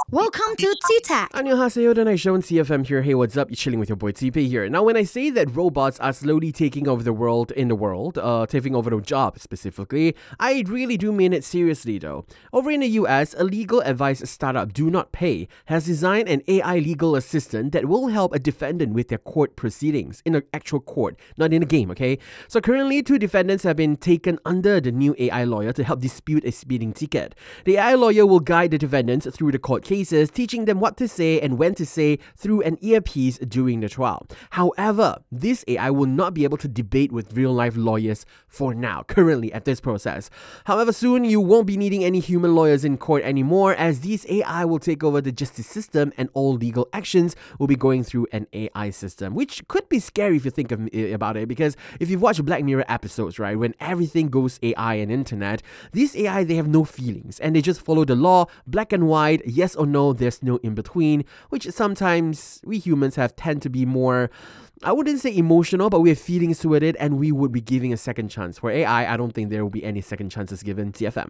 Welcome to T-Tech. 안녕하세요, Show on CFM here. Hey, what's up? You're chilling with your boy TP here. Now, when I say that robots are slowly taking over the world, taking over the job specifically, I really do mean it seriously though. Over in the US, a legal advice startup, Do Not Pay, has designed an AI legal assistant that will help a defendant with their court proceedings, in an actual court, not in a game, okay? So currently, 2 defendants have been taken under the new AI lawyer to help dispute a speeding ticket. The AI lawyer will guide the defendants through the court cases, teaching them what to say and when to say through an earpiece during the trial. However, this AI will not be able to debate with real-life lawyers for now, currently at this process. However, soon you won't be needing any human lawyers in court anymore, as these AI will take over the justice system and all legal actions will be going through an AI system, which could be scary if you think about it, because if you've watched Black Mirror episodes, right, when everything goes AI and internet, these AI, they have no feelings and they just follow the law, black and white, yes or no, there's no in between, which sometimes we humans tend to be more, I wouldn't say emotional, but we have feelings toward it, and we would be giving a second chance. For AI, I don't think there will be any second chances given. TFM.